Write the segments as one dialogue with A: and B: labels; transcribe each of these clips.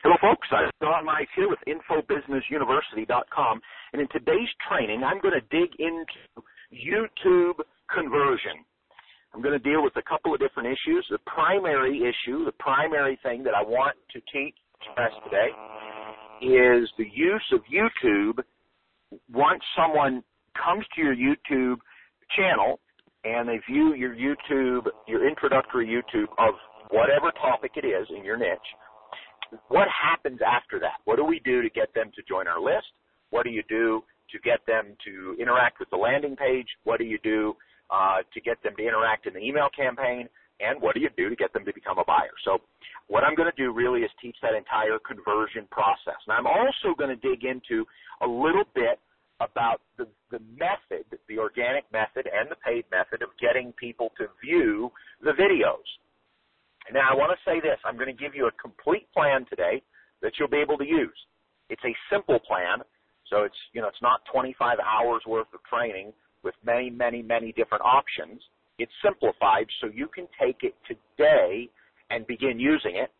A: Hello, folks. Don Mize here with InfoBusinessUniversity.com, and in today's training, I'm going to dig into YouTube conversion. I'm going to deal with a couple of different issues. The primary issue, the primary thing that I want to teach today is the use of YouTube once someone comes to your YouTube channel and they view your YouTube, your introductory YouTube of whatever topic it is in your niche. What happens after that? What do we do to get them to join our list? What do you do to get them to interact with the landing page? What do you do to get them to interact in the email campaign? And what do you do to get them to become a buyer? So what I'm going to do really is teach that entire conversion process. And I'm also going to dig into a little bit about the method, the organic method and the paid method of getting people to view the videos. Now, I want to say this. I'm going to give you a complete plan today that you'll be able to use. It's a simple plan, so it's not 25 hours worth of training with many, many, many different options. It's simplified so you can take it today and begin using it.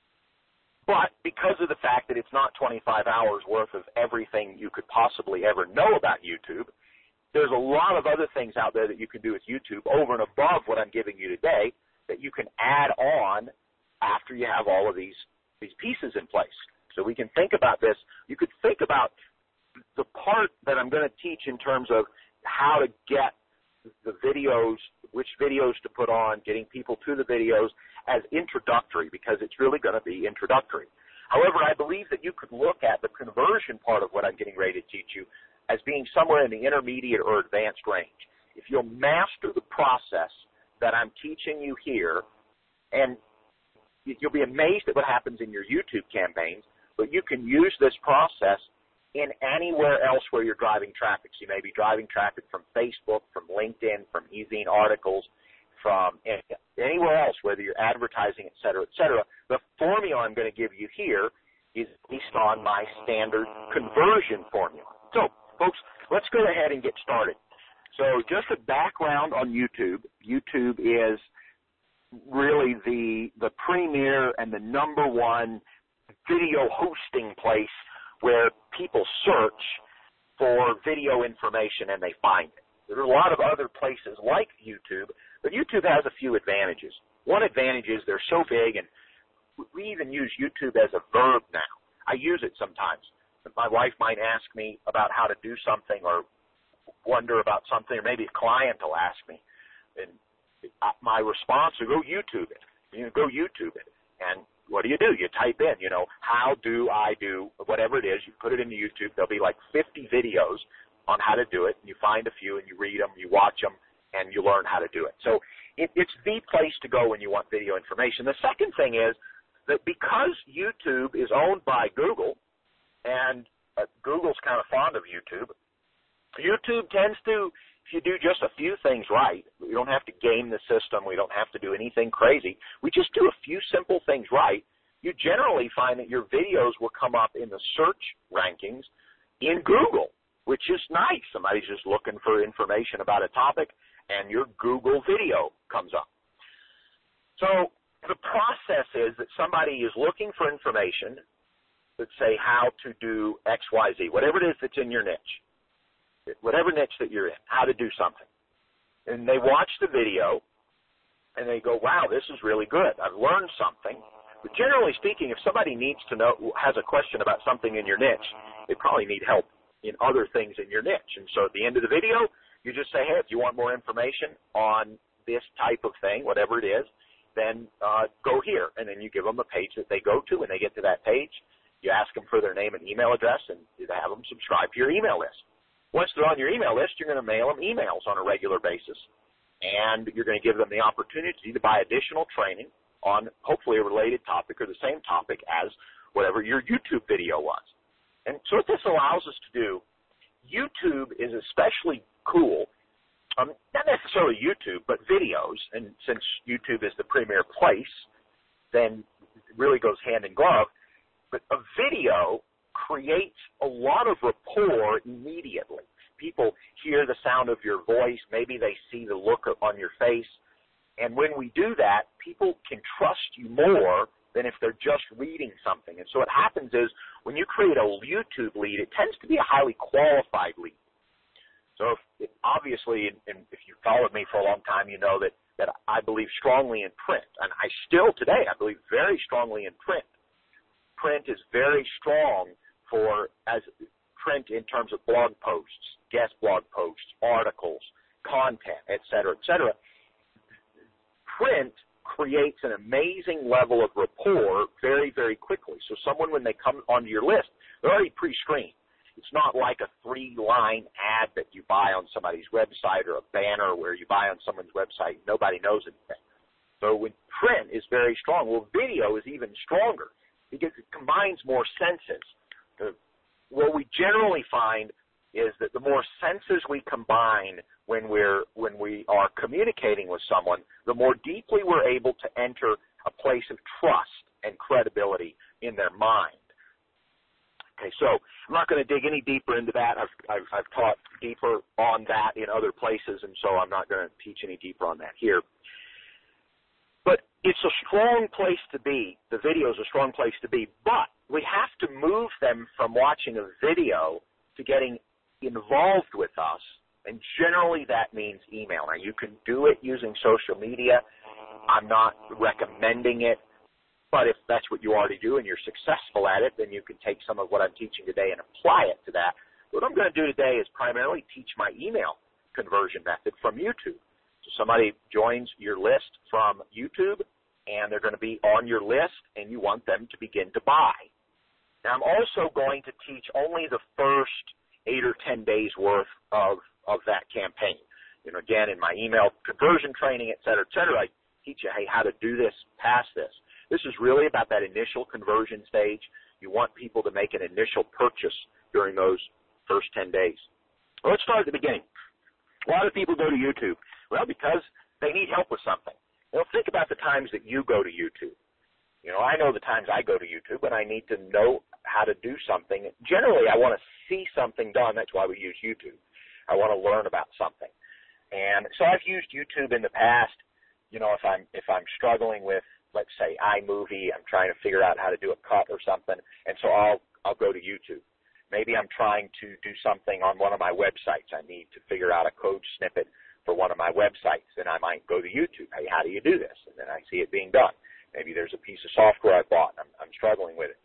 A: But because of the fact that it's not 25 hours worth of everything you could possibly ever know about YouTube, there's a lot of other things out there that you can do with YouTube over and above what I'm giving you today that you can add on after you have all of these pieces in place. So we can think about this. You could think about the part that I'm going to teach in terms of how to get the videos, which videos to put on, getting people to the videos as introductory, because it's really going to be introductory. However, I believe that you could look at the conversion part of what I'm getting ready to teach you as being somewhere in the intermediate or advanced range. If you'll master the process that I'm teaching you here, and you'll be amazed at what happens in your YouTube campaigns, but you can use this process in anywhere else where you're driving traffic. So you may be driving traffic from Facebook, from LinkedIn, from eZine articles, from anywhere else, whether you're advertising, et cetera, et cetera. The formula I'm going to give you here is based on my standard conversion formula. So, folks, let's go ahead and get started. So just a background on YouTube. YouTube is really the premier and the number one video hosting place where people search for video information and they find it. There are a lot of other places like YouTube, but YouTube has a few advantages. One advantage is they're so big, and we even use YouTube as a verb now. I use it sometimes. My wife might ask me about how to do something or wonder about something, or maybe a client will ask me, and my response is go YouTube it. Go YouTube it. And what do? You type in, how do I do whatever it is. You put it into YouTube. There'll be like 50 videos on how to do it, and you find a few, and you read them, you watch them, and you learn how to do it. So it's the place to go when you want video information. The second thing is that because YouTube is owned by Google, and Google's kind of fond of YouTube, YouTube tends to, if you do just a few things right, we don't have to game the system, we don't have to do anything crazy, we just do a few simple things right, you generally find that your videos will come up in the search rankings in Google, which is nice. Somebody's just looking for information about a topic, and your Google video comes up. So the process is that somebody is looking for information, let's say how to do X, Y, Z, whatever it is that's in your niche. Whatever niche that you're in, how to do something. And they watch the video, and they go, wow, this is really good. I've learned something. But generally speaking, if somebody needs to know, has a question about something in your niche, they probably need help in other things in your niche. And so at the end of the video, you just say, hey, if you want more information on this type of thing, whatever it is, then go here. And then you give them a page that they go to. When they get to that page, you ask them for their name and email address, and you have them subscribe to your email list. Once they're on your email list, you're going to mail them emails on a regular basis, and you're going to give them the opportunity to buy additional training on hopefully a related topic or the same topic as whatever your YouTube video was. And so what this allows us to do, YouTube is especially cool, not necessarily YouTube, but videos, and since YouTube is the premier place, then it really goes hand in glove, but a video creates a lot of rapport immediately. People hear the sound of your voice. Maybe they see the look on your face. And when we do that, people can trust you more than if they're just reading something. And so what happens is when you create a YouTube lead, it tends to be a highly qualified lead. So obviously, and if you've followed me for a long time, you know that I believe strongly in print. And I still today, I believe very strongly in print. Print is very strong as print in terms of blog posts, guest blog posts, articles, content, et cetera, et cetera. Print creates an amazing level of rapport very, very quickly. So someone, when they come onto your list, they're already pre-screened. It's not like a 3-line ad that you buy on somebody's website or a banner where you buy on someone's website and nobody knows anything. So when print is very strong, well, video is even stronger because it combines more senses. What we generally find is that the more senses we combine when we are communicating with someone, the more deeply we're able to enter a place of trust and credibility in their mind. Okay, so I'm not going to dig any deeper into that. I've taught deeper on that in other places, and so I'm not going to teach any deeper on that here. But it's a strong place to be. The video is a strong place to be, but we have to move them from watching a video to getting involved with us, and generally that means email. Now, you can do it using social media. I'm not recommending it, but if that's what you already do and you're successful at it, then you can take some of what I'm teaching today and apply it to that. What I'm going to do today is primarily teach my email conversion method from YouTube. So somebody joins your list from YouTube, and they're going to be on your list, and you want them to begin to buy. Now, I'm also going to teach only the first 8 or 10 days worth of that campaign. Again, in my email conversion training, et cetera, I teach you, hey, how to do this, pass this. This is really about that initial conversion stage. You want people to make an initial purchase during those first 10 days. Well, let's start at the beginning. A lot of people go to YouTube. Well, because they need help with something. Well, think about the times that you go to YouTube. I know the times I go to YouTube, and I need to know how to do something. Generally, I want to see something done. That's why we use YouTube. I want to learn about something. And so I've used YouTube in the past. If I'm struggling with, let's say, iMovie, I'm trying to figure out how to do a cut or something, and so I'll go to YouTube. Maybe I'm trying to do something on one of my websites. I need to figure out a code snippet for one of my websites. Then I might go to YouTube. Hey, how do you do this? And then I see it being done. Maybe there's a piece of software I bought, and I'm struggling with it.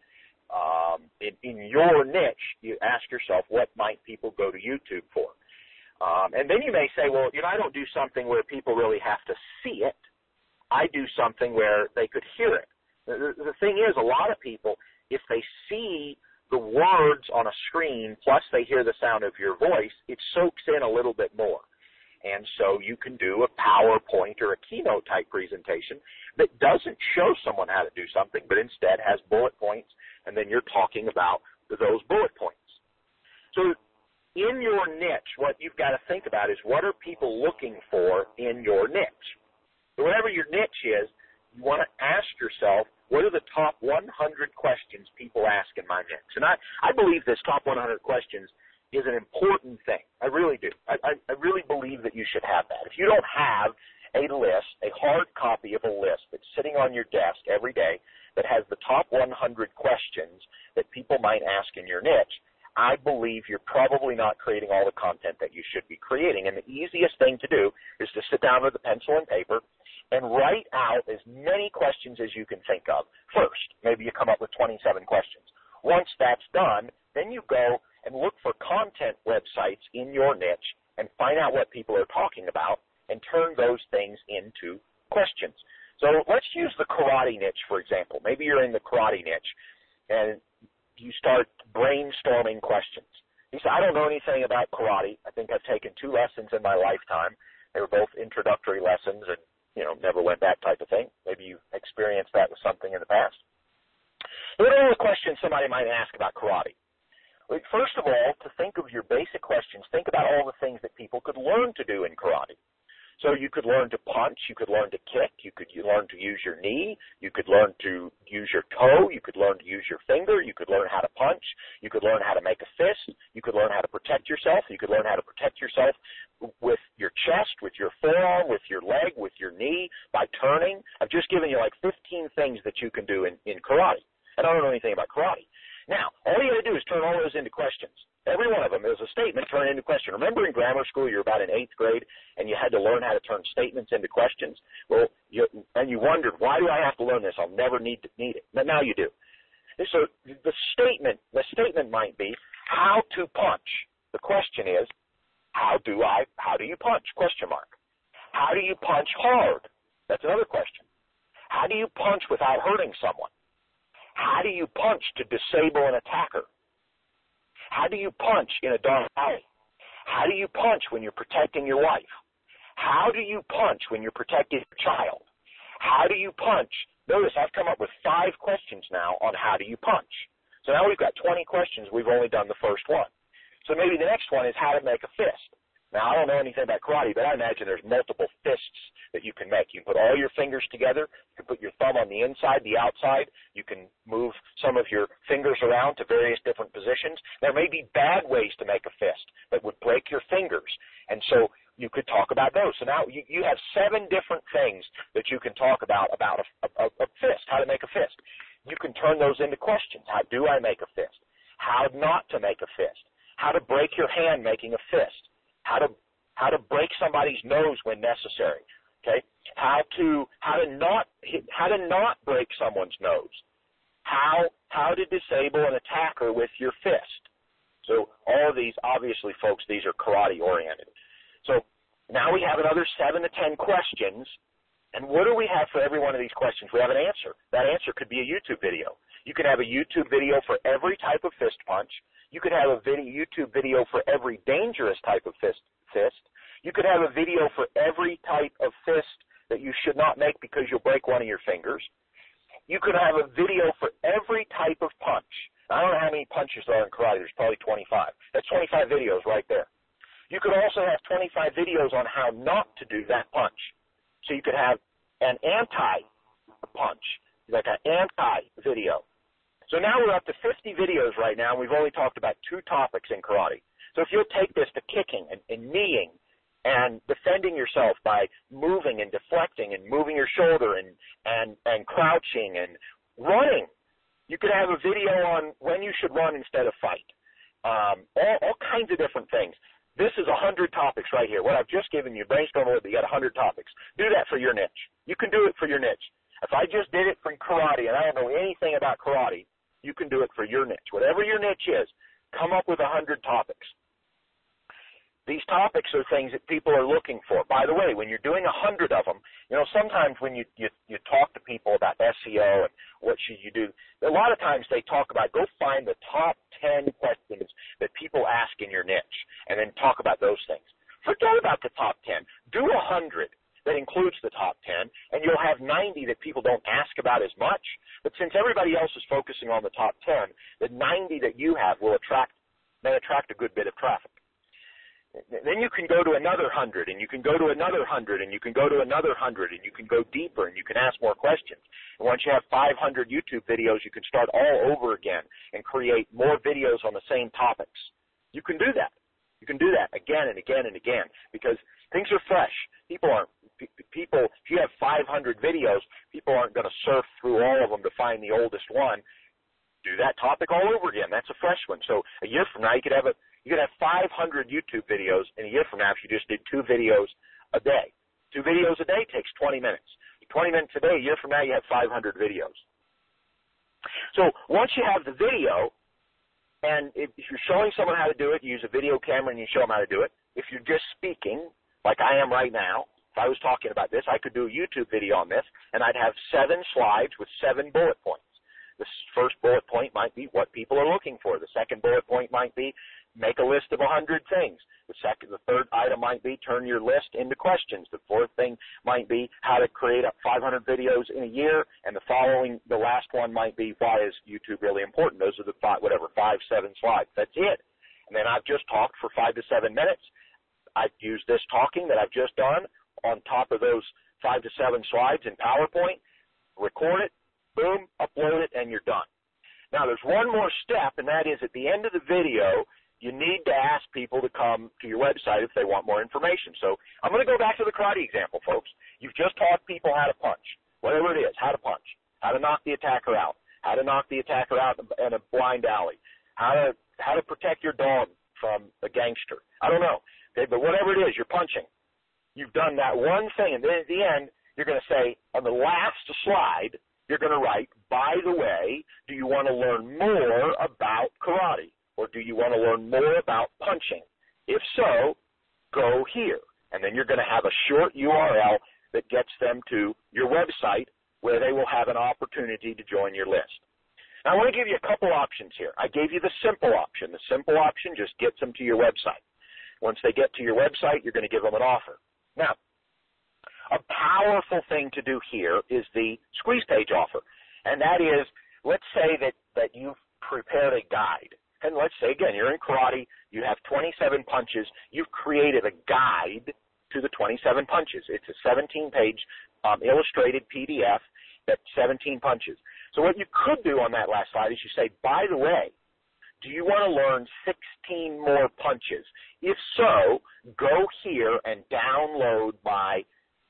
A: In your niche, you ask yourself, what might people go to YouTube for? And then you may say, well, I don't do something where people really have to see it. I do something where they could hear it. The thing is, a lot of people, if they see the words on a screen, plus they hear the sound of your voice, it soaks in a little bit more. And so you can do a PowerPoint or a keynote type presentation that doesn't show someone how to do something, but instead has bullet points, and then you're talking about those bullet points. So in your niche, what you've got to think about is, what are people looking for in your niche? So whatever your niche is, you want to ask yourself, what are the top 100 questions people ask in my niche? And I believe this top 100 questions is an important thing. I really do. I really believe that you should have that. If you don't have a list, a hard copy of a list that's sitting on your desk every day that has the top 100 questions that people might ask in your niche, I believe you're probably not creating all the content that you should be creating. And the easiest thing to do is to sit down with a pencil and paper and write out as many questions as you can think of first. Maybe you come up with 27 questions. Once that's done, then you go and look for content websites in your niche and find out what people are talking about and turn those things into questions. So let's use the karate niche, for example. Maybe you're in the karate niche and you start brainstorming questions. You say, I don't know anything about karate. I think I've taken 2 lessons in my lifetime. They were both introductory lessons and, never went back type of thing. Maybe you experienced that with something in the past. What are the questions somebody might ask about karate? Well, first of all, to think of your basic questions, think about all the things that people could learn to do in karate. So you could learn to punch, you could learn to kick, you could learn to use your knee, you could learn to use your toe, you could learn to use your finger, you could learn how to punch, you could learn how to make a fist, you could learn how to protect yourself, you could learn how to protect yourself with your chest, with your forearm, with your leg, with your knee, by turning. I've just given you like 15 things that you can do in karate. And I don't know anything about karate. Now, all you got to do is turn all those into questions. Every one of them is a statement turned into a question. Remember in grammar school, you're about in 8th grade, and you had to learn how to turn statements into questions? Well, and you wondered, why do I have to learn this? I'll never need it. But now you do. So the statement might be, how to punch. The question is, how do you punch? Question mark. How do you punch hard? That's another question. How do you punch without hurting someone? How do you punch to disable an attacker? How do you punch in a dark alley? How do you punch when you're protecting your wife? How do you punch when you're protecting your child? How do you punch? Notice I've come up with 5 questions now on how do you punch. So now we've got 20 questions. We've only done the first one. So maybe the next one is how to make a fist. Now, I don't know anything about karate, but I imagine there's multiple fists that you can make. You can put all your fingers together. You can put your thumb on the inside, the outside. You can move some of your fingers around to various different positions. There may be bad ways to make a fist that would break your fingers. And so you could talk about those. So now you have 7 different things that you can talk about a fist, how to make a fist. You can turn those into questions. How do I make a fist? How not to make a fist? How to break your hand making a fist? How to break somebody's nose when necessary. Okay? How to not break someone's nose. How to disable an attacker with your fist. So all of these, obviously, folks, these are karate oriented. So now we have another 7 to 10 questions. And what do we have for every one of these questions? We have an answer. That answer could be a YouTube video. You could have a YouTube video for every type of fist punch. You could have a YouTube video for every dangerous type of fist. You could have a video for every type of fist that you should not make because you'll break one of your fingers. You could have a video for every type of punch. I don't know how many punches there are in karate. There's probably 25. That's 25 videos right there. You could also have 25 videos on how not to do that punch. So you could have an anti-punch, like an anti-video. So now we're up to 50 videos right now, and we've only talked about 2 topics in karate. So if you'll take this to kicking and kneeing and defending yourself by moving and deflecting and moving your shoulder and crouching and running, you could have a video on when you should run instead of fight. All kinds of different things. This is 100 topics right here. What I've just given you, brainstorm a little bit, you got 100 topics. Do that for your niche. You can do it for your niche. If I just did it for karate and I don't know anything about karate, you can do it for your niche. Whatever your niche is, come up with 100 topics. These topics are things that people are looking for. By the way, when you're doing 100 of them, sometimes when you talk to people about SEO and what should you do, a lot of times they talk about go find the top 10 questions that people ask in your niche and then talk about those things. Forget about the top 10. Do 100 that includes the top 10, and you'll have 90 that people don't ask about as much. But since everybody else is focusing on the top 10, the 90 that you have may attract a good bit of traffic. Then you can go to another 100, and you can go to another 100, and you can go to another 100, and you can go deeper, and you can ask more questions. And once you have 500 YouTube videos, you can start all over again and create more videos on the same topics. You can do that. You can do that again and again and again because things are fresh. If you have 500 videos, people aren't going to surf through all of them to find the oldest one. Do that topic all over again. That's a fresh one. So a year from now, you could have 500 YouTube videos, and a year from now, if you just did 2 videos a day. 2 videos a day takes 20 minutes. 20 minutes a day, a year from now, you have 500 videos. So once you have the video, and if you're showing someone how to do it, you use a video camera and you show them how to do it. If you're just speaking, like I am right now, if I was talking about this, I could do a YouTube video on this, and I'd have 7 slides with 7 bullet points. The first bullet point might be what people are looking for. The second bullet point might be make a list of 100 things. The third item might be turn your list into questions. The fourth thing might be how to create 500 videos in a year. And the last one might be why is YouTube really important. Those are the 5, 7 slides. That's it. And then I've just talked for 5 to 7 minutes. I've used this talking that I've just done on top of those 5 to 7 slides in PowerPoint, record it, boom, upload it, and you're done. Now, there's one more step, and that is at the end of the video, you need to ask people to come to your website if they want more information. So I'm going to go back to the karate example, folks. You've just taught people how to punch, whatever it is, how to punch, how to knock the attacker out, how to knock the attacker out in a blind alley, how to protect your dog from a gangster. I don't know. Okay, but whatever it is, you're punching. You've done that one thing, and then at the end, you're going to say, on the last slide, you're going to write, by the way, do you want to learn more about karate? Or do you want to learn more about punching? If so, go here. And then you're going to have a short URL that gets them to your website where they will have an opportunity to join your list. Now, I want to give you a couple options here. I gave you the simple option. The simple option just gets them to your website. Once they get to your website, you're going to give them an offer. Now, a powerful thing to do here is the squeeze page offer. And that is, let's say that you've prepared a guide. And let's say, again, you're in karate, you have 27 punches, you've created a guide to the 27 punches. It's a 17-page illustrated PDF that's 17 punches. So what you could do on that last slide is you say, by the way, do you want to learn 16 more punches? If so, go here and download my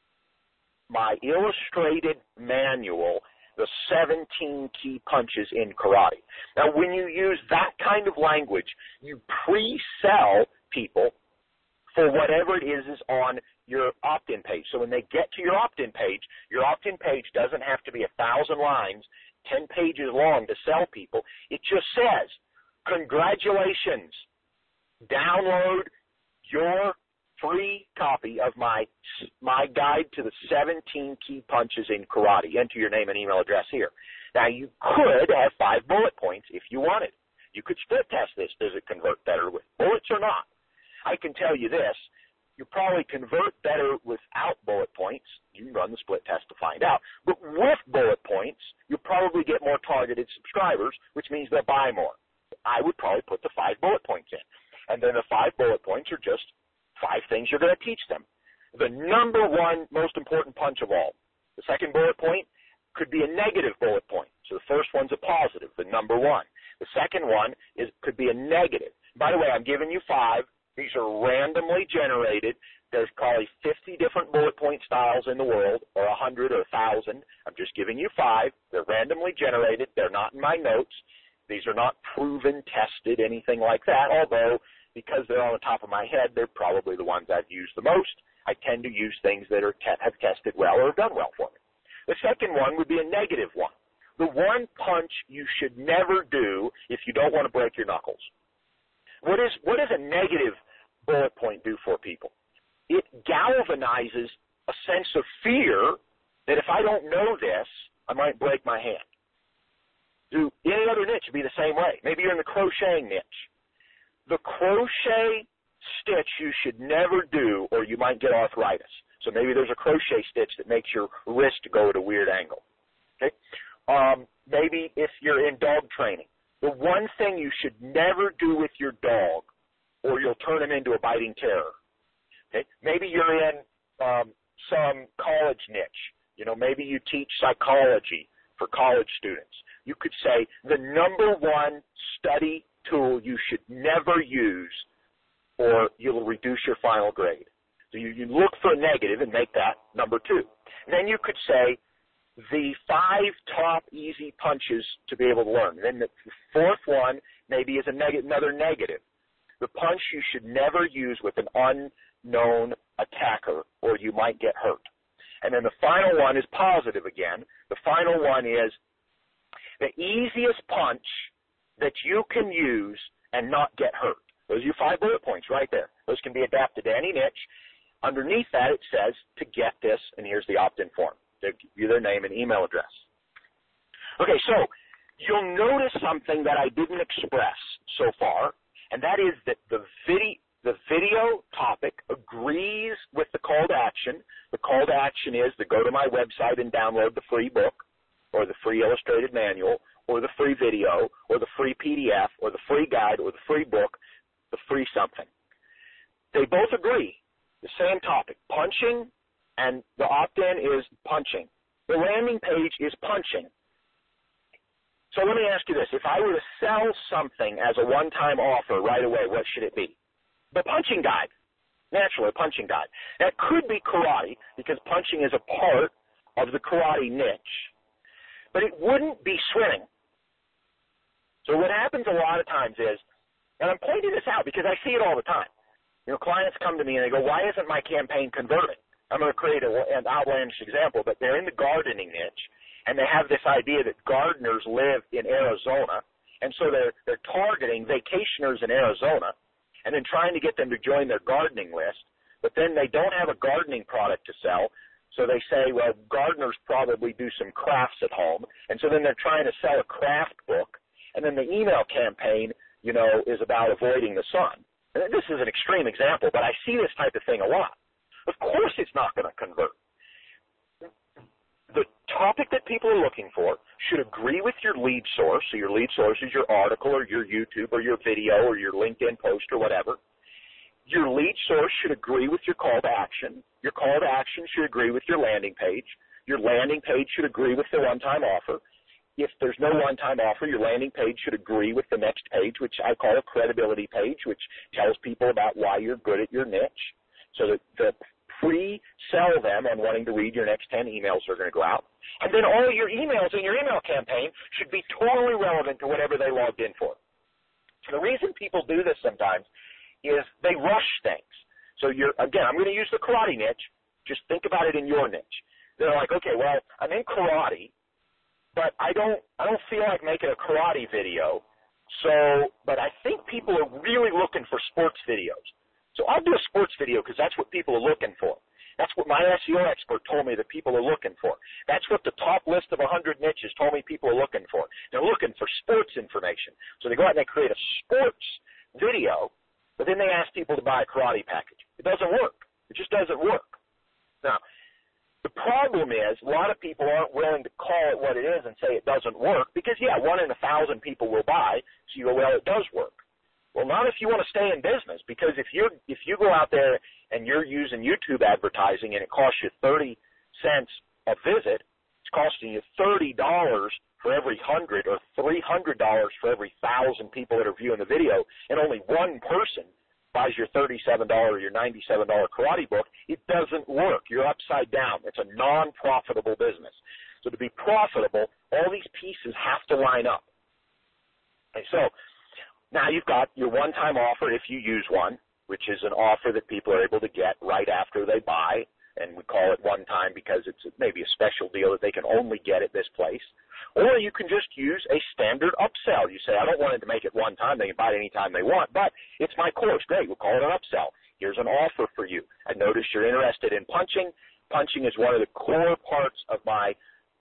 A: illustrated manual, the 17 key punches in karate. Now, when you use that kind of language, you pre-sell people for whatever it is on your opt-in page. So when they get to your opt-in page doesn't have to be 1,000 lines, 10 pages long to sell people. It just says, congratulations, download your free copy of my guide to the 17 key punches in karate. Enter your name and email address here. Now, you could have 5 bullet points if you wanted. You could split test this. Does it convert better with bullets or not? I can tell you this. You probably convert better without bullet points. You can run the split test to find out. But with bullet points, you'll probably get more targeted subscribers, which means they'll buy more. I would probably put the 5 bullet points in. And then the 5 bullet points are just 5 things you're going to teach them. The number one most important punch of all. The second bullet point could be a negative bullet point. So the first one's a positive, the number one. The second one could be a negative. By the way, I'm giving you 5. These are randomly generated. There's probably 50 different bullet point styles in the world, or 100 or 1,000. I'm just giving you 5. They're randomly generated. They're not in my notes. These are not proven, tested, anything like that, although because they're on the top of my head, they're probably the ones I've used the most. I tend to use things that have tested well or have done well for me. The second one would be a negative one. The one punch you should never do if you don't want to break your knuckles. What does a negative bullet point do for people? It galvanizes a sense of fear that if I don't know this, I might break my hand. Do any other niche would be the same way. Maybe you're in the crocheting niche. The crochet stitch you should never do or you might get arthritis. So maybe there's a crochet stitch that makes your wrist go at a weird angle. Okay? Maybe if you're in dog training, the one thing you should never do with your dog or you'll turn him into a biting terror. Okay? Maybe you're in some college niche. You know, maybe you teach psychology for college students. You could say the number one study tool you should never use or you'll reduce your final grade. So you look for a negative and make that number 2. And then you could say the 5 top easy punches to be able to learn. And then the fourth one maybe is another negative. The punch you should never use with an unknown attacker or you might get hurt. And then the final one is positive again. The final one is the easiest punch that you can use and not get hurt. Those are your 5 bullet points right there. Those can be adapted to any niche. Underneath that it says to get this, and here's the opt-in form. They give you their name and email address. Okay, so you'll notice something that I didn't express so far, and that is that the video topic agrees with the call to action. The call to action is to go to my website and download the free book or the free illustrated manual or the free video or the free PDF or the free guide or the free book, the free something. They both agree. The same topic, punching, and the opt-in is punching. The landing page is punching. So let me ask you this. If I were to sell something as a one-time offer right away, what should it be? The punching guide. Naturally, a punching guide. That could be karate because punching is a part of the karate niche. But it wouldn't be swimming. So what happens a lot of times is, and I'm pointing this out because I see it all the time. You know, clients come to me and they go, why isn't my campaign converting? I'm going to create an outlandish example, but they're in the gardening niche, and they have this idea that gardeners live in Arizona, and so they're targeting vacationers in Arizona and then trying to get them to join their gardening list, but then they don't have a gardening product to sell, so they say, well, gardeners probably do some crafts at home, and so then they're trying to sell a craft book, and then the email campaign, you know, is about avoiding the sun. And this is an extreme example, but I see this type of thing a lot. Of course it's not going to convert. The topic that people are looking for should agree with your lead source. So your lead source is your article or your YouTube or your video or your LinkedIn post or whatever. Your lead source should agree with your call to action. Your call to action should agree with your landing page. Your landing page should agree with the one-time offer. If there's no one-time offer, your landing page should agree with the next page, which I call a credibility page, which tells people about why you're good at your niche. So that the pre-sell them on wanting to read your next 10 emails are going to go out. And then all your emails in your email campaign should be totally relevant to whatever they logged in for. So the reason people do this sometimes is they rush things. So again, I'm going to use the karate niche. Just think about it in your niche. They're like, okay, well, I'm in karate, but I don't feel like making a karate video. But I think people are really looking for sports videos. So I'll do a sports video because that's what people are looking for. That's what my SEO expert told me that people are looking for. That's what the top list of 100 niches told me people are looking for. They're looking for sports information. So they go out and they create a sports video, but then they ask people to buy a karate package. It doesn't work. It just doesn't work. Now, the problem is a lot of people aren't willing to call it what it is and say it doesn't work because, yeah, 1 in 1,000 people will buy. So you go, well, it does work. Well, not if you want to stay in business, because if you go out there and you're using YouTube advertising and it costs you 30 cents a visit, it's costing you $30 for every 100 or $300 for every 1,000 people that are viewing the video, and only one person buys your $37 or your $97 karate book, it doesn't work. You're upside down. It's a non-profitable business. So to be profitable, all these pieces have to line up. Okay, so now you've got your one-time offer if you use one, which is an offer that people are able to get right after they buy, and we call it one-time because it's maybe a special deal that they can only get at this place. Or you can just use a standard upsell. You say, I don't want it to make it one time. They can buy it anytime they want, but it's my course. Great, we'll call it an upsell. Here's an offer for you. I notice you're interested in punching. Punching is one of the core parts of my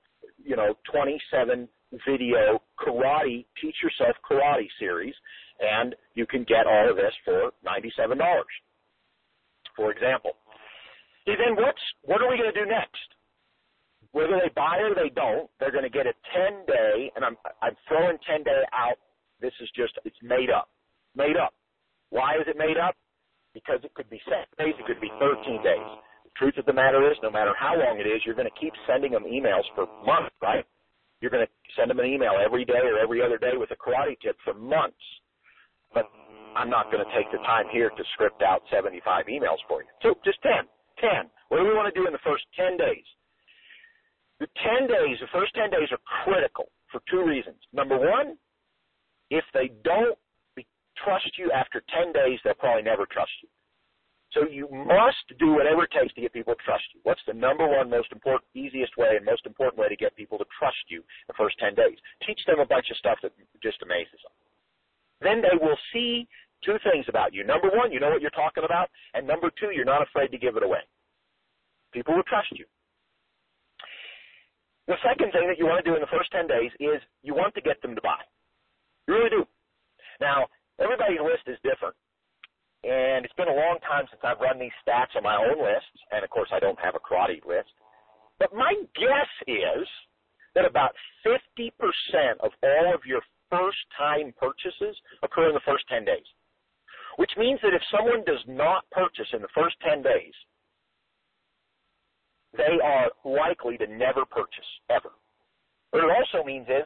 A: 27 video karate, Teach Yourself Karate series, and you can get all of this for $97, for example. And then what are we going to do next? Whether they buy or they don't, they're going to get a 10-day, and I'm throwing 10-day out. This is it's made up. Made up. Why is it made up? Because it could be 7 days, it could be 13 days. The truth of the matter is, no matter how long it is, you're going to keep sending them emails for months, right? You're going to send them an email every day or every other day with a karate tip for months. But I'm not going to take the time here to script out 75 emails for you. So just 10. What do we want to do in the first 10 days? The first 10 days are critical for 2 reasons. Number one, if they don't trust you after 10 days, they'll probably never trust you. So you must do whatever it takes to get people to trust you. What's the number one most important, easiest way and most important way to get people to trust you the first 10 days? Teach them a bunch of stuff that just amazes them. Then they will see 2 things about you. Number one, you know what you're talking about. And number 2, you're not afraid to give it away. People will trust you. The second thing that you want to do in the first 10 days is you want to get them to buy. You really do. Now, everybody's list is different. And it's been a long time since I've run these stats on my own lists, and of course I don't have a karate list. But my guess is that about 50% of all of your first-time purchases occur in the first 10 days, which means that if someone does not purchase in the first 10 days, they are likely to never purchase, ever. What it also means is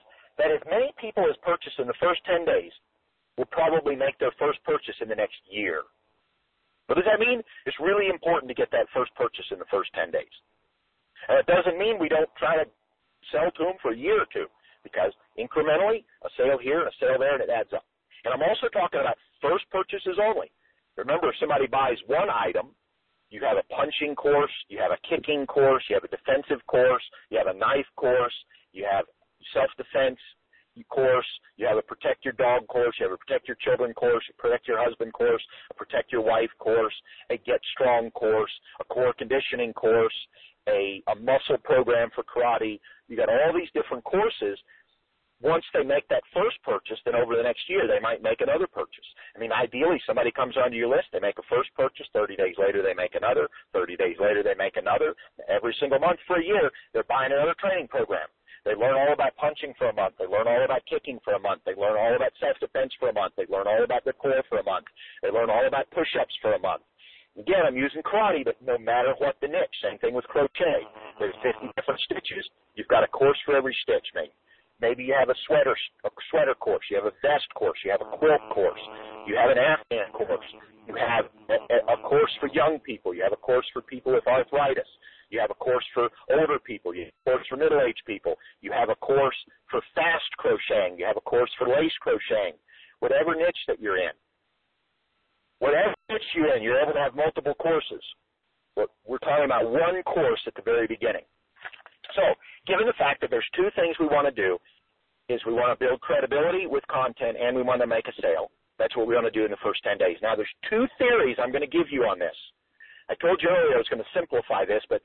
A: that as many people as purchase in the first 10 days will probably make their first purchase in the next year. What does that mean? It's really important to get that first purchase in the first 10 days. And it doesn't mean we don't try to sell to them for a year or two, because incrementally, a sale here and a sale there, and it adds up. And I'm also talking about first purchases only. Remember, if somebody buys one item, you have a punching course, you have a kicking course, you have a defensive course, you have a knife course, you have self-defense course, you have a protect your dog course, you have a protect your children course, a protect your husband course, a protect your wife course, a get strong course, a core conditioning course, a muscle program for karate. You got all these different courses. Once they make that first purchase, then over the next year they might make another purchase. I mean, ideally, somebody comes onto your list, they make a first purchase, 30 days later they make another, 30 days later they make another. Every single month for a year, they're buying another training program. They learn all about punching for a month. They learn all about kicking for a month. They learn all about self-defense for a month. They learn all about the core for a month. They learn all about push-ups for a month. Again, I'm using karate, but no matter what the niche. Same thing with crochet. There's 50 different stitches. You've got a course for every stitch, maybe. Maybe you have a sweater course. You have a vest course. You have a quilt course. You have an Afghan course. You have a course for young people. You have a course for people with arthritis. You have a course for older people. You have a course for middle-aged people. You have a course for fast crocheting. You have a course for lace crocheting. Whatever niche that you're in. Whatever niche you're in, you're able to have multiple courses. But we're talking about one course at the very beginning. So, given the fact that there's two things we want to do, is we want to build credibility with content and we want to make a sale. That's what we want to do in the first 10 days. Now, there's two theories I'm going to give you on this. I told you earlier I was going to simplify this, but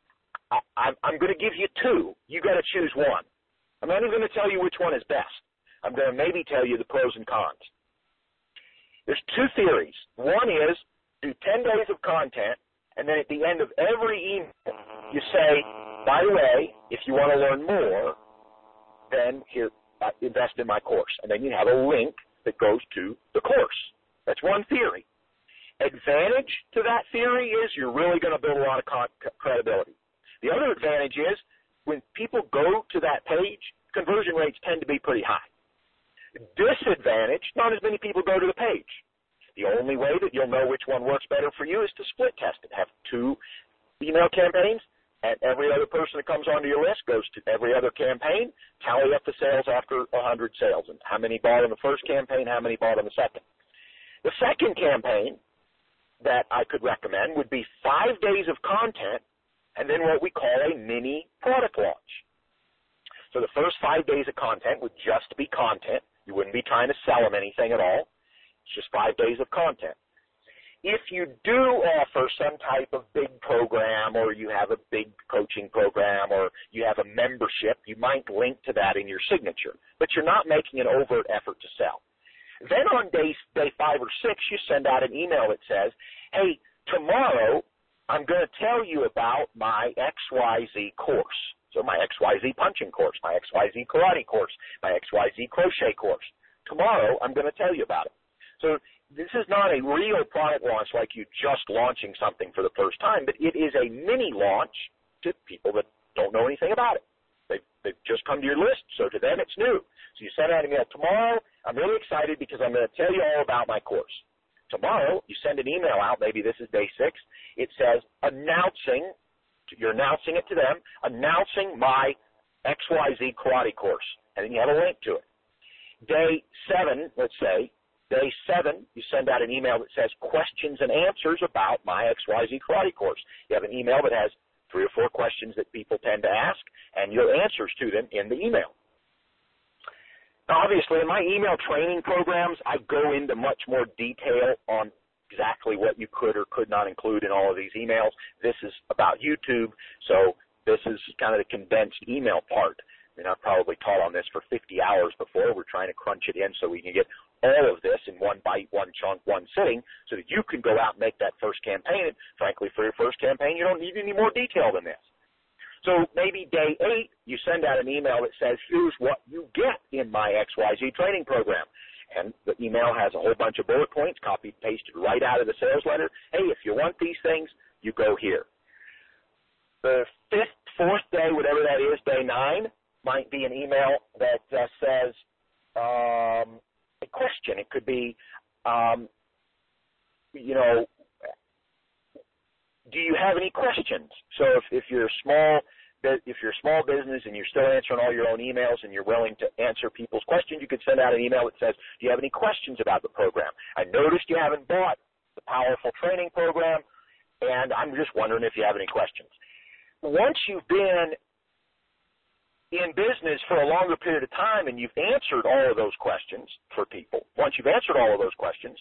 A: I'm going to give you two. You got to choose one. I'm not even going to tell you which one is best. I'm going to maybe tell you the pros and cons. There's two theories. One is do 10 days of content, and then at the end of every email, you say, by the way, if you want to learn more, then here, invest in my course. And then you have a link that goes to the course. That's one theory. Advantage to that theory is you're really going to build a lot of credibility. The other advantage is when people go to that page, conversion rates tend to be pretty high. Disadvantage, not as many people go to the page. The only way that you'll know which one works better for you is to split test it. Have two email campaigns, and every other person that comes onto your list goes to every other campaign, tally up the sales after 100 sales, and how many bought in the first campaign, how many bought in the second. The second campaign that I could recommend would be 5 days of content and then what we call a mini product launch. So the first 5 days of content would just be content. You wouldn't be trying to sell them anything at all. It's just 5 days of content. If you do offer some type of big program or you have a big coaching program or you have a membership, you might link to that in your signature, but you're not making an overt effort to sell. Then on day 5 or 6, you send out an email that says, hey, tomorrow I'm going to tell you about my XYZ course. So my XYZ punching course, my XYZ karate course, my XYZ crochet course. Tomorrow I'm going to tell you about it. So this is not a real product launch like you just launching something for the first time, but it is a mini launch to people that don't know anything about it. They've just come to your list, so to them it's new. So you send out an email, tomorrow I'm really excited because I'm going to tell you all about my course. Tomorrow you send an email out, maybe this is day 6, it says you're announcing it to them, announcing my XYZ karate course, and then you have a link to it. Day 7, let's say, Day 7, you send out an email that says questions and answers about my XYZ karate course. You have an email that has 3 or 4 questions that people tend to ask, and your answers to them in the email. Now, obviously, in my email training programs, I go into much more detail on exactly what you could or could not include in all of these emails. This is about YouTube, so this is kind of the condensed email part. I mean, I've probably taught on this for 50 hours before. We're trying to crunch it in so we can get all of this in one bite, one chunk, one sitting, so that you can go out and make that first campaign. And frankly, for your first campaign, you don't need any more detail than this. So maybe day 8, you send out an email that says, here's what you get in my XYZ training program. And the email has a whole bunch of bullet points, copied and pasted right out of the sales letter. Hey, if you want these things, you go here. The 5th, 4th day, whatever that is, day 9, might be an email that says a question. It could be, do you have any questions? So if you're a small business and you're still answering all your own emails and you're willing to answer people's questions, you could send out an email that says, do you have any questions about the program? I noticed you haven't bought the Powerful Training Program, and I'm just wondering if you have any questions. Once you've been in business for a longer period of time and you've answered all of those questions for people, once you've answered all of those questions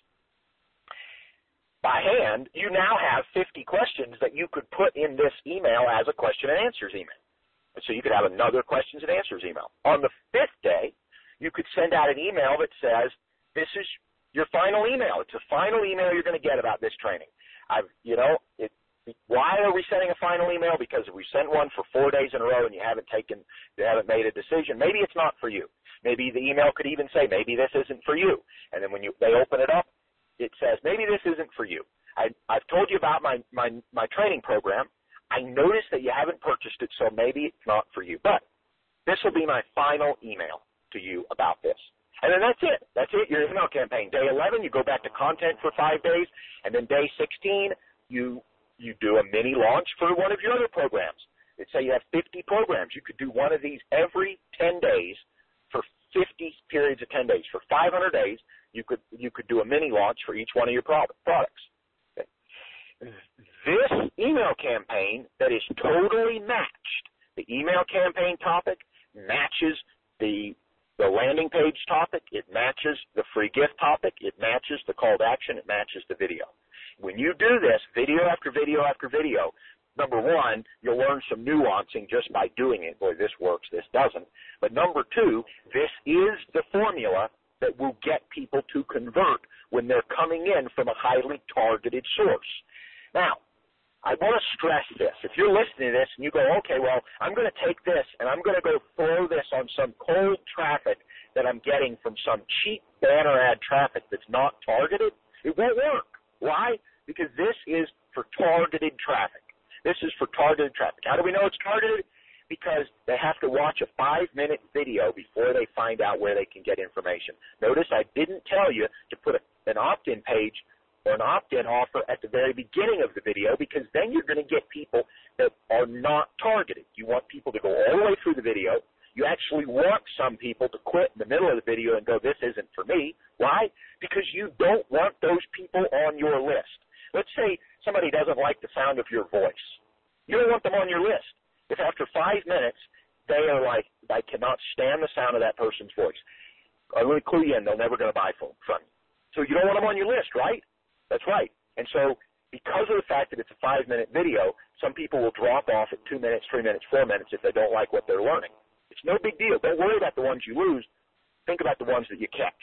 A: by hand, you now have 50 questions that you could put in this email as a question and answers email. And so you could have another questions and answers email. On the fifth day, you could send out an email that says, this is your final email. It's the final email you're going to get about this training. Why are we sending a final email? Because if we sent one for 4 days in a row and you haven't made a decision, maybe it's not for you. Maybe the email could even say, maybe this isn't for you. And then when they open it up, it says, maybe this isn't for you. I've told you about my training program. I noticed that you haven't purchased it, so maybe it's not for you. But this will be my final email to you about this. And then that's it. That's it, your email campaign. Day 11, you go back to content for 5 days. And then day 16, you do a mini launch for one of your other programs. Let's say you have 50 programs. You could do one of these every 10 days for 50 periods of 10 days. For 500 days, you could do a mini launch for each one of your products. Okay. This email campaign that is totally matched, the email campaign topic matches the landing page topic, it matches the free gift topic, it matches the call to action, it matches the video. When you do this video after video after video, number one, you'll learn some nuancing just by doing it. Boy, this works, this doesn't. But number two, this is the formula that will get people to convert when they're coming in from a highly targeted source. Now, I want to stress this. If you're listening to this and you go, okay, well, I'm going to take this and I'm going to go throw this on some cold traffic that I'm getting from some cheap banner ad traffic that's not targeted, it won't work. Why? Because this is for targeted traffic. This is for targeted traffic. How do we know it's targeted? Because they have to watch a 5-minute video before they find out where they can get information. Notice I didn't tell you to put an opt-in page or an opt-in offer at the very beginning of the video, because then you're going to get people that are not targeted. You want people to go all the way through the video. You actually want some people to quit in the middle of the video and go, this isn't for me. Why? Because you don't want those people on your list. Let's say somebody doesn't like the sound of your voice. You don't want them on your list. If after 5 minutes they are like, I cannot stand the sound of that person's voice, I'm going to clue you in, they're never going to buy from you. So you don't want them on your list, right? That's right. And so because of the fact that it's a 5-minute video, some people will drop off at 2 minutes, 3 minutes, 4 minutes if they don't like what they're learning. It's no big deal. Don't worry about the ones you lose. Think about the ones that you catch.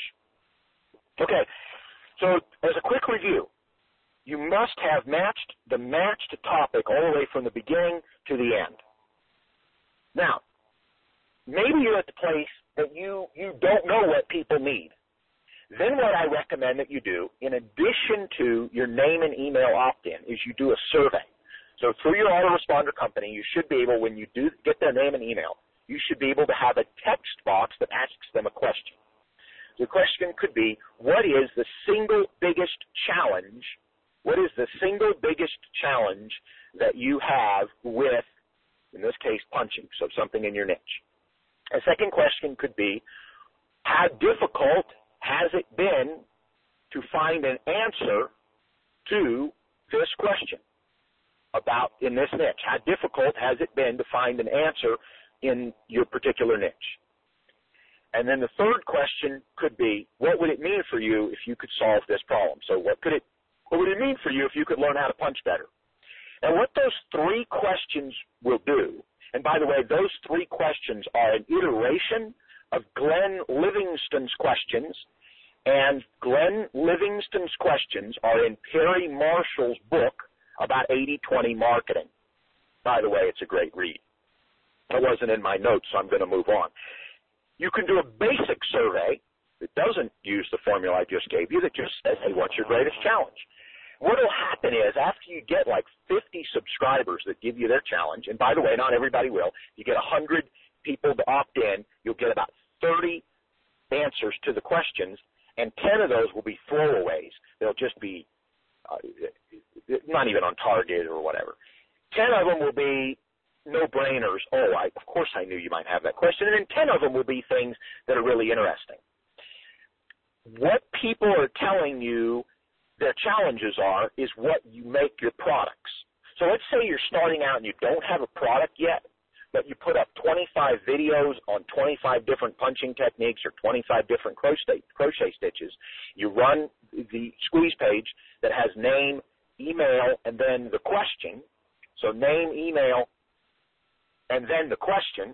A: Okay, so as a quick review, you must have the matched topic all the way from the beginning to the end. Now, maybe you're at the place that you don't know what people need. Then what I recommend that you do, in addition to your name and email opt-in, is you do a survey. So through your autoresponder company, you should be able, when you do get their name and email, you should be able to have a text box that asks them a question. The question could be, what is the single biggest challenge? What is the single biggest challenge that you have with, in this case, punching, so something in your niche? A second question could be, how difficult has it been to find an answer to this question about in this niche? How difficult has it been to find an answer in your particular niche? And then the third question could be, what would it mean for you if you could solve this problem? So what would it mean for you if you could learn how to punch better? And what those 3 questions will do, and by the way, those 3 questions are an iteration of Glenn Livingston's questions, and Glenn Livingston's questions are in Perry Marshall's book about 80-20 marketing. By the way, it's a great read. That wasn't in my notes, so I'm going to move on. You can do a basic survey that doesn't use the formula I just gave you, that just says, hey, what's your greatest challenge? What will happen is, after you get like 50 subscribers that give you their challenge, and by the way, not everybody will, you get 100 people to opt in, you'll get about 30 answers to the questions, and 10 of those will be throwaways. They'll just be not even on target or whatever. 10 of them will be no-brainers. Oh, of course I knew you might have that question. And then 10 of them will be things that are really interesting. What people are telling you their challenges are is what you make your products. So let's say you're starting out and you don't have a product yet, but you put up 25 videos on 25 different punching techniques or 25 different crochet stitches. You run the squeeze page that has name, email, and then the question. So name, email, and then the question.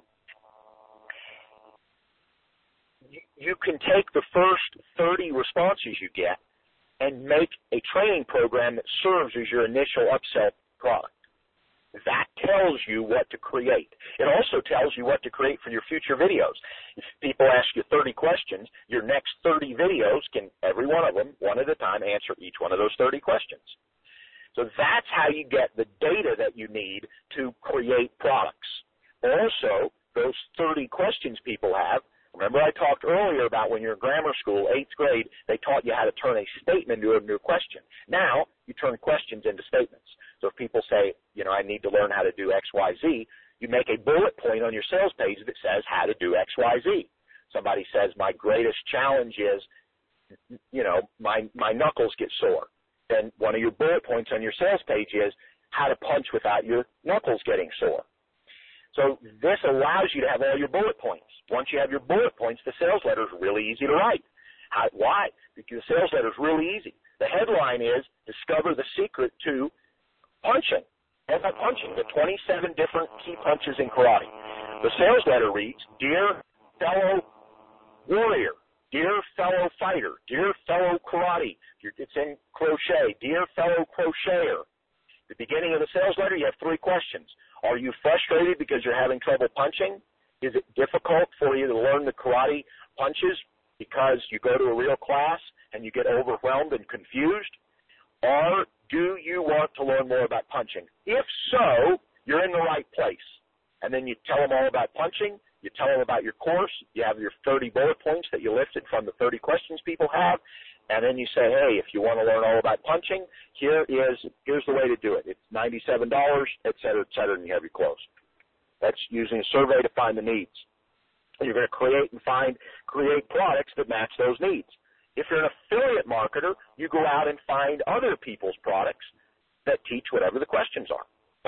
A: You can take the first 30 responses you get and make a training program that serves as your initial upsell product. That tells you what to create. It also tells you what to create for your future videos. If people ask you 30 questions, your next 30 videos can, every one of them, one at a time, answer each one of those 30 questions. So that's how you get the data that you need to create products. Also, those 30 questions people have, remember I talked earlier about when you're in grammar school, 8th grade, they taught you how to turn a statement into a question. Now, you turn questions into statements. So if people say, I need to learn how to do X, Y, Z, you make a bullet point on your sales page that says how to do X, Y, Z. Somebody says, my greatest challenge is, my knuckles get sore. Then one of your bullet points on your sales page is how to punch without your knuckles getting sore. So this allows you to have all your bullet points. Once you have your bullet points, the sales letter is really easy to write. Why? Because the sales letter is really easy. The headline is, discover the secret to punching. And by punching, the 27 different key punches in karate. The sales letter reads, Dear fellow warrior, dear fellow fighter, dear fellow karate. It's in crochet. Dear fellow crocheter. At the beginning of the sales letter, you have 3 questions. Are you frustrated because you're having trouble punching? Is it difficult for you to learn the karate punches because you go to a real class and you get overwhelmed and confused? Or do you want to learn more about punching? If so, you're in the right place. And then you tell them all about punching. You tell them about your course. You have your 30 bullet points that you lifted from the 30 questions people have. And then you say, hey, if you want to learn all about punching, here's the way to do it. It's $97, et cetera, and you have your close. That's using a survey to find the needs. And you're going to create products that match those needs. If you're an affiliate marketer, you go out and find other people's products that teach whatever the questions are.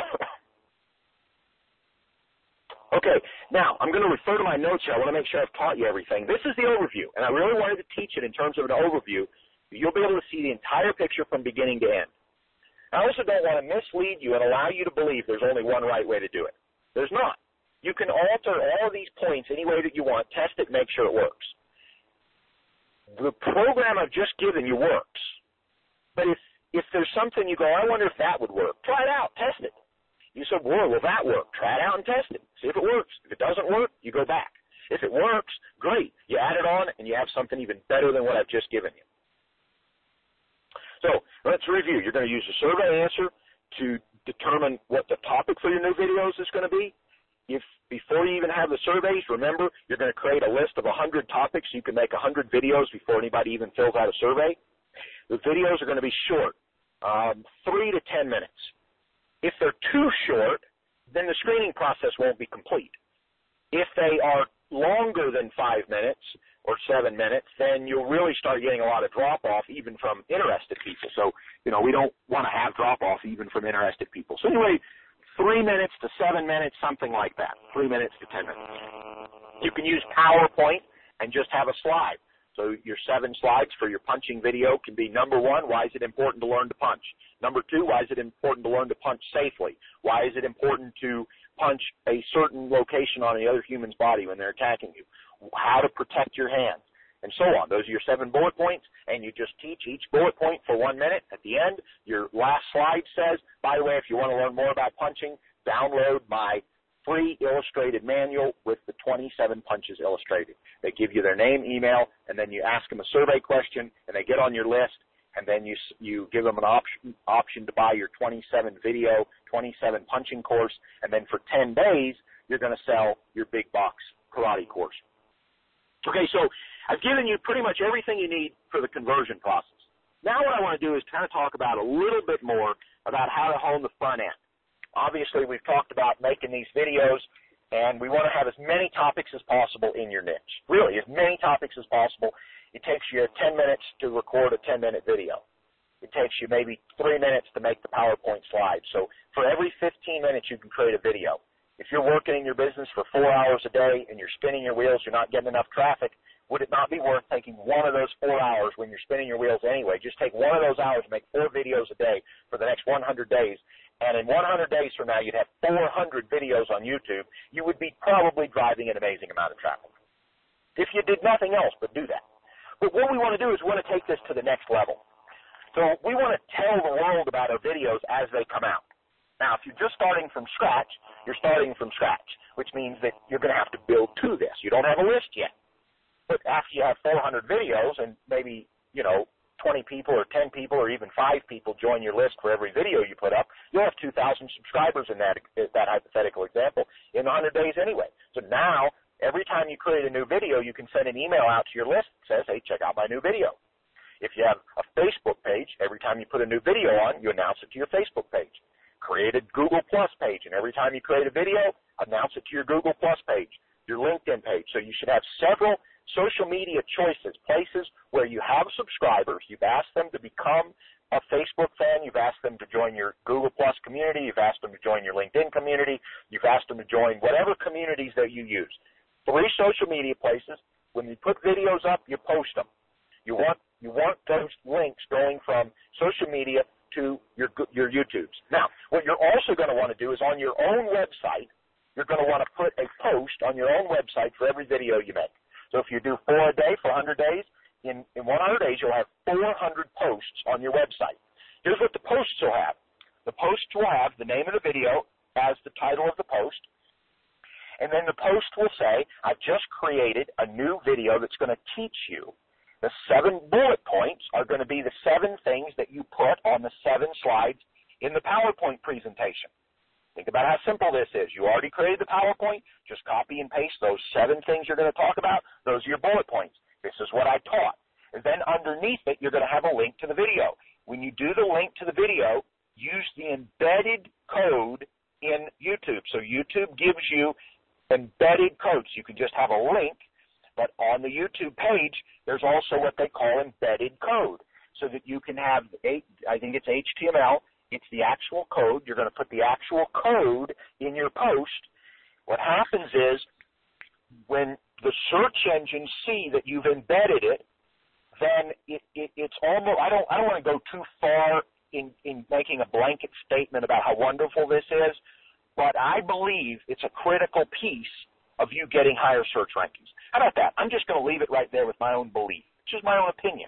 A: Okay, now I'm going to refer to my notes here. I want to make sure I've taught you everything. This is the overview, and I really wanted to teach it in terms of an overview. You'll be able to see the entire picture from beginning to end. I also don't want to mislead you and allow you to believe there's only one right way to do it. There's not. You can alter all of these points any way that you want, test it, make sure it works. The program I've just given you works. But if there's something you go, I wonder if that would work, try it out, test it. You said, well, will that work? Try it out and test it. See if it works. If it doesn't work, you go back. If it works, great. You add it on, and you have something even better than what I've just given you. So let's review. You're going to use a survey answer to determine what the topic for your new videos is going to be. If before you even have the surveys, remember, you're going to create a list of 100 topics. You can make 100 videos before anybody even fills out a survey. The videos are going to be short, 3 to 10 minutes. If they're too short, then the screening process won't be complete. If they are longer than 5 minutes or 7 minutes, then you'll really start getting a lot of drop-off even from interested people. So, we don't want to have drop-off even from interested people. So anyway, 3 minutes to 7 minutes, something like that, 3 minutes to 10 minutes. You can use PowerPoint and just have a slide. So your 7 slides for your punching video can be, number 1, why is it important to learn to punch? Number 2, why is it important to learn to punch safely? Why is it important to punch a certain location on the other human's body when they're attacking you? How to protect your hands, and so on. Those are your 7 bullet points, and you just teach each bullet point for 1 minute. At the end, your last slide says, by the way, if you want to learn more about punching, download my free illustrated manual with the 27 punches illustrated. They give you their name, email, and then you ask them a survey question, and they get on your list, and then you give them an option to buy your 27 video, 27 punching course, and then for 10 days, you're going to sell your big box karate course. Okay, so I've given you pretty much everything you need for the conversion process. Now what I want to do is kind of talk about a little bit more about how to hone the front end. Obviously, we've talked about making these videos, and we want to have as many topics as possible in your niche. Really, as many topics as possible. It takes you 10 minutes to record a 10-minute video. It takes you maybe 3 minutes to make the PowerPoint slide. So for every 15 minutes, you can create a video. If you're working in your business for 4 hours a day and you're spinning your wheels, you're not getting enough traffic, would it not be worth taking one of those 4 hours when you're spinning your wheels anyway? Just take one of those hours and make 4 videos a day for the next 100 days. And in 100 days from now, you'd have 400 videos on YouTube. You would be probably driving an amazing amount of traffic if you did nothing else but do that. But what we want to do is we want to take this to the next level. So we want to tell the world about our videos as they come out. Now, if you're just starting from scratch, you're starting from scratch, which means that you're going to have to build to this. You don't have a list yet. But after you have 400 videos and maybe, 20 people or 10 people or even 5 people join your list for every video you put up, you'll have 2,000 subscribers in that hypothetical example in 100 days anyway. So now, every time you create a new video, you can send an email out to your list that says, hey, check out my new video. If you have a Facebook page, every time you put a new video on, you announce it to your Facebook page. Create a Google Plus page, and every time you create a video, announce it to your Google Plus page, your LinkedIn page. So you should have several social media choices, places where you have subscribers. You've asked them to become a Facebook fan. You've asked them to join your Google Plus community. You've asked them to join your LinkedIn community. You've asked them to join whatever communities that you use. 3 social media places. When you put videos up, you post them. You want those links going from social media to your YouTubes. Now, what you're also going to want to do is on your own website, you're going to want to put a post on your own website for every video you make. So if you do 4 a day for 100 days, in 100 days you'll have 400 posts on your website. Here's what the posts will have. The posts will have the name of the video as the title of the post, and then the post will say, I've just created a new video that's going to teach you. The 7 bullet points are going to be the 7 things that you put on the 7 slides in the PowerPoint presentation. Think about how simple this is. You already created the PowerPoint. Just copy and paste those 7 things you're going to talk about. Those are your bullet points. This is what I taught. And then underneath it, you're going to have a link to the video. When you do the link to the video, use the embedded code in YouTube. So YouTube gives you embedded codes. You can just have a link, but on the YouTube page, there's also what they call embedded code, so that you can have, I think it's HTML. It's the actual code. You're going to put the actual code in your post. What happens is when the search engines see that you've embedded it, then it's almost, I don't want to go too far in making a blanket statement about how wonderful this is, but I believe it's a critical piece of you getting higher search rankings. How about that? I'm just going to leave it right there with my own belief. It's just my own opinion.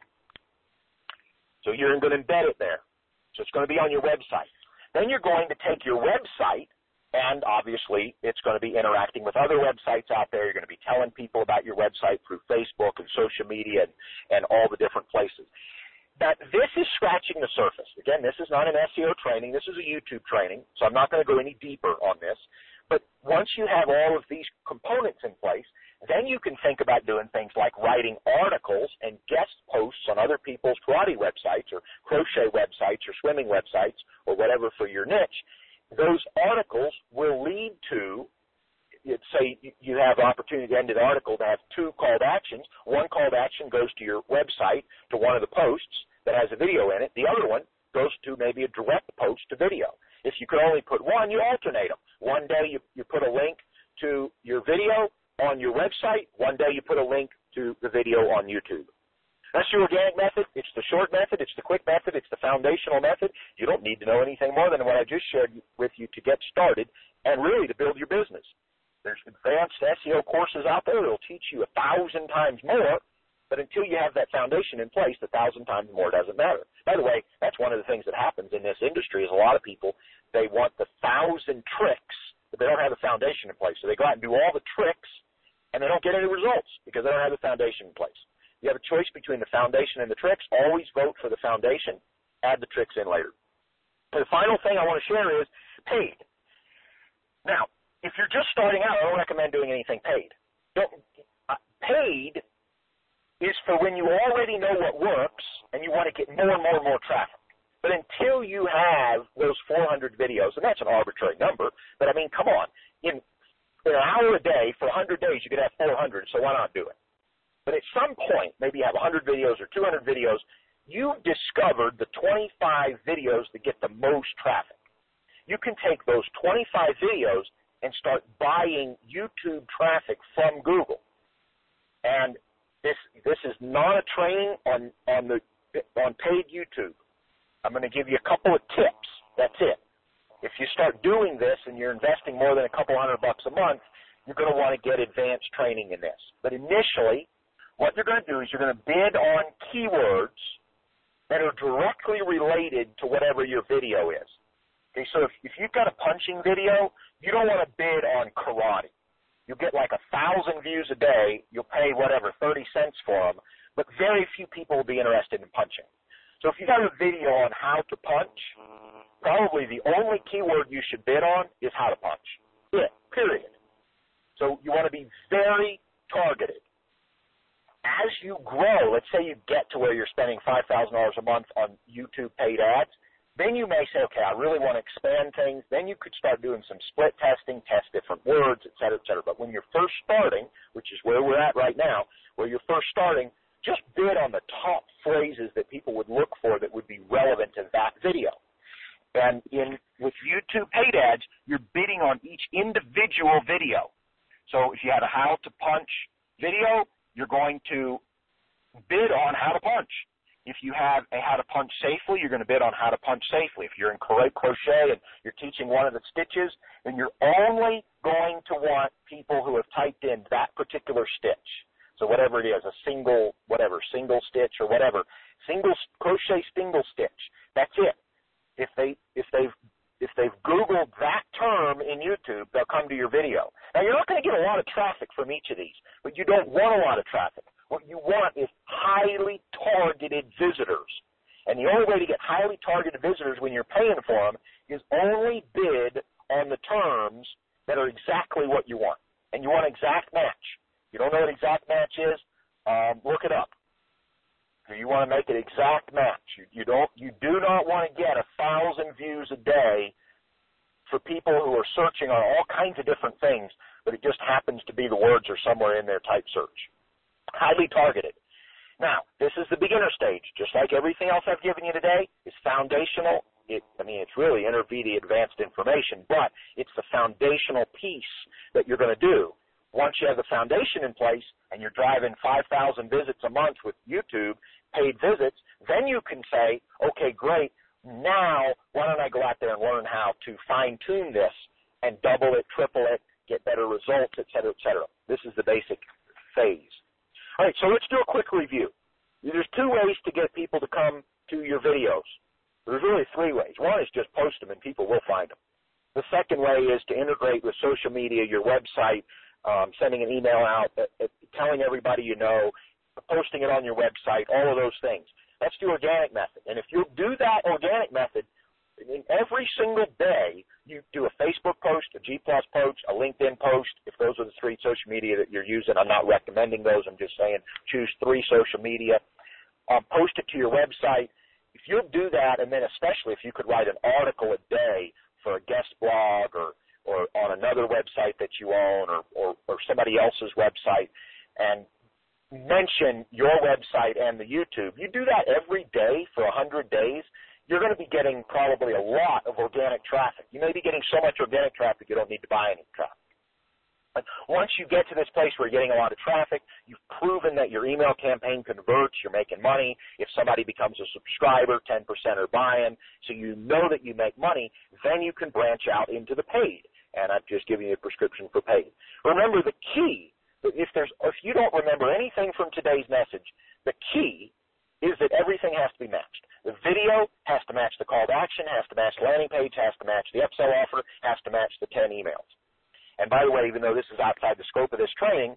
A: So you're going to embed it there. So it's going to be on your website. Then you're going to take your website, and obviously it's going to be interacting with other websites out there. You're going to be telling people about your website through Facebook and social media and all the different places. That this is scratching the surface. Again, this is not an SEO training. This is a YouTube training, so I'm not going to go any deeper on this. But once you have all of these components in place, then you can think about doing things like writing articles and guest posts on other people's karate websites or crochet websites or swimming websites or whatever for your niche. Those articles will lead to, say you have an opportunity at the end of the article to have 2 call to actions. One call to action goes to your website, to one of the posts that has a video in it. The other one goes to maybe a direct post to video. If you could only put one, you alternate them. One day you put a link to your video on your website. One day you put a link to the video on YouTube. That's your organic method. It's the short method. It's the quick method. It's the foundational method. You don't need to know anything more than what I just shared with you to get started and really to build your business. There's advanced SEO courses out there that will teach you 1,000 times more, but until you have that foundation in place, 1,000 times more doesn't matter. By the way, that's one of the things that happens in this industry is a lot of people, they want the 1,000 tricks, but they don't have a foundation in place. So they go out and do all the tricks, and they don't get any results because they don't have the foundation in place. You have a choice between the foundation and the tricks. Always vote for the foundation. Add the tricks in later. And the final thing I want to share is paid. Now, if you're just starting out, I don't recommend doing anything paid. Paid is for when you already know what works and you want to get more and more and more traffic. But until you have those 400 videos, and that's an arbitrary number, but I mean, come on. In an hour a day, for 100 days, you could have 400, so why not do it? But at some point, maybe you have 100 videos or 200 videos, you've discovered the 25 videos that get the most traffic. You can take those 25 videos and start buying YouTube traffic from Google. And this is not a training on paid YouTube. I'm going to give you a couple of tips. That's it. If you start doing this and you're investing more than a couple $100 a month, you're going to want to get advanced training in this. But initially, what you're going to do is you're going to bid on keywords that are directly related to whatever your video is. Okay, so if you've got a punching video, you don't want to bid on karate. You'll get like 1,000 views a day. You'll pay whatever, 30 cents for them, but very few people will be interested in punching. So if you got a video on how to punch, probably the only keyword you should bid on is how to punch. Yeah, period. So you want to be very targeted. As you grow, let's say you get to where you're spending $5,000 a month on YouTube paid ads, then you may say, okay, I really want to expand things. Then you could start doing some split testing, test different words, et cetera, et cetera. But when you're first starting, which is where we're at right now, where you're first starting, just bid on the top phrases that people would look for that would be relevant to that video. And with YouTube paid ads, you're bidding on each individual video. So if you had a how to punch video, you're going to bid on how to punch. If you have a how to punch safely, you're going to bid on how to punch safely. If you're in crochet and you're teaching one of the stitches, then you're only going to want people who have typed in that particular stitch. So whatever it is, a single stitch or whatever, crochet single stitch. That's it. If they've Googled that term in YouTube, they'll come to your video. Now you're not going to get a lot of traffic from each of these, but you don't want a lot of traffic. What you want is highly targeted visitors. And the only way to get highly targeted visitors when you're paying for them is only bid on the terms that are exactly what you want. And you want exact match. You don't know what exact match is? Look it up. You want to make it exact match. You do not want to get 1,000 views a day for people who are searching on all kinds of different things, but it just happens to be the words are somewhere in their type search. Highly targeted. Now, this is the beginner stage. Just like everything else I've given you today, it's foundational. It's really intermediate advanced information, but it's the foundational piece that you're going to do. Once you have the foundation in place and you're driving 5,000 visits a month with YouTube, paid visits, then you can say, okay, great, now why don't I go out there and learn how to fine-tune this and double it, triple it, get better results, et cetera, et cetera. This is the basic phase. All right, so let's do a quick review. There's 2 ways to get people to come to your videos. There's really 3 ways. One is just post them and people will find them. The second way is to integrate with social media, your website, sending an email out, telling everybody you know, posting it on your website, all of those things. That's the organic method. And if you do that organic method, in every single day, you do a Facebook post, a G+ post, a LinkedIn post. If those are the 3 social media that you're using, I'm not recommending those. I'm just saying choose 3 social media. Post it to your website. If you do that, and then especially if you could write an article a day for a guest blog or on another website that you own or somebody else's website, and mention your website and the YouTube, you do that every day for 100 days, you're going to be getting probably a lot of organic traffic. You may be getting so much organic traffic you don't need to buy any traffic. But once you get to this place where you're getting a lot of traffic, you've proven that your email campaign converts, you're making money. If somebody becomes a subscriber, 10% are buying, so you know that you make money, then you can branch out into the paid. And I've just given you a prescription for paid. Remember, the key, if you don't remember anything from today's message, the key is that everything has to be matched. The video has to match the call to action, has to match the landing page, has to match the upsell offer, has to match the 10 emails. And by the way, even though this is outside the scope of this training,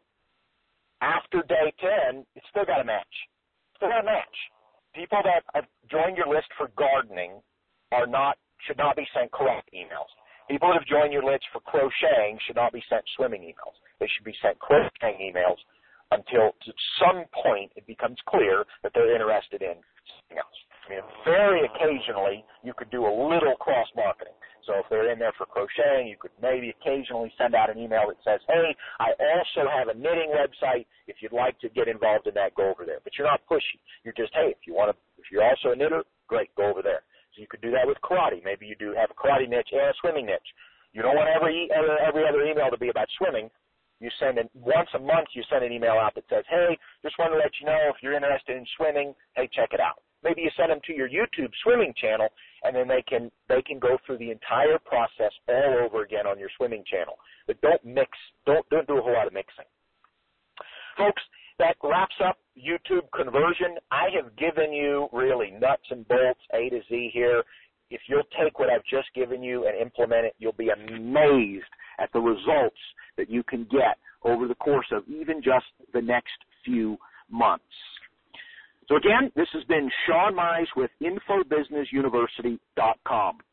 A: after day 10, it's still got to match. Still got to match. People that have joined your list for gardening should not be sent correct emails. People that have joined your list for crocheting should not be sent swimming emails. They should be sent crocheting emails until at some point it becomes clear that they're interested in something else. I mean, very occasionally you could do a little cross-marketing. So if they're in there for crocheting, you could maybe occasionally send out an email that says, hey, I also have a knitting website. If you'd like to get involved in that, go over there. But you're not pushy. You're just, hey, if you're also a knitter, great, go over there. So you could do that with karate. Maybe you do have a karate niche and a swimming niche. You don't want every other email to be about swimming. You send once a month, you send an email out that says, hey, just want to let you know if you're interested in swimming, hey, check it out. Maybe you send them to your YouTube swimming channel, and then they can go through the entire process all over again on your swimming channel. But don't do a whole lot of mixing. Folks, that wraps up YouTube conversion. I have given you really nuts and bolts, A to Z here. If you'll take what I've just given you and implement it, you'll be amazed at the results that you can get over the course of even just the next few months. So again, this has been Sean Mize with InfoBusinessUniversity.com.